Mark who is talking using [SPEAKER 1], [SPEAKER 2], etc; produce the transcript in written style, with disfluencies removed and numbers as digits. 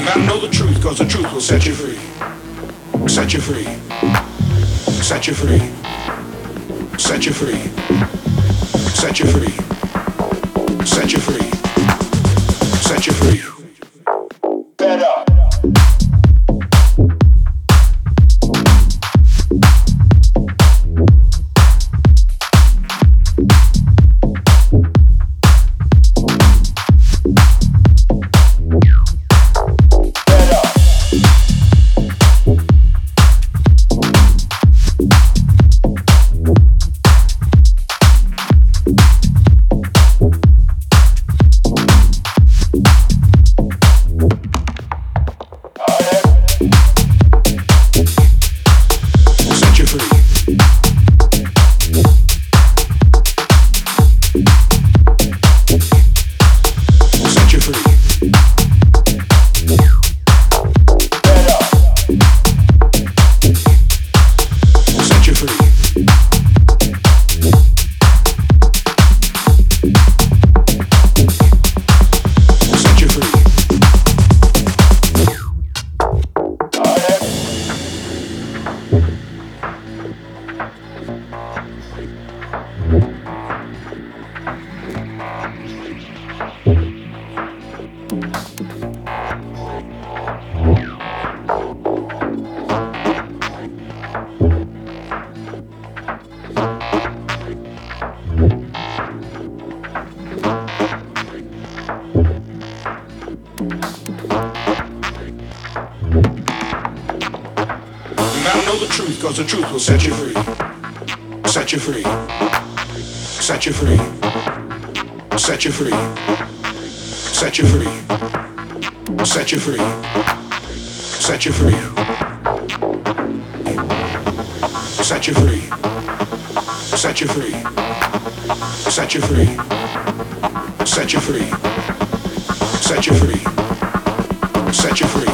[SPEAKER 1] Gotta know the truth, cause the truth will set you free. Set you free. Set you free. Set you free. Set you free. Set you free. Set you free. Better. Cause the truth will set you free. Set you free. Set you free. Set you free. Set you free. Set you free. Set you free. Set you free. Set you free. Set you free. Set you free. Set you free. Set you free.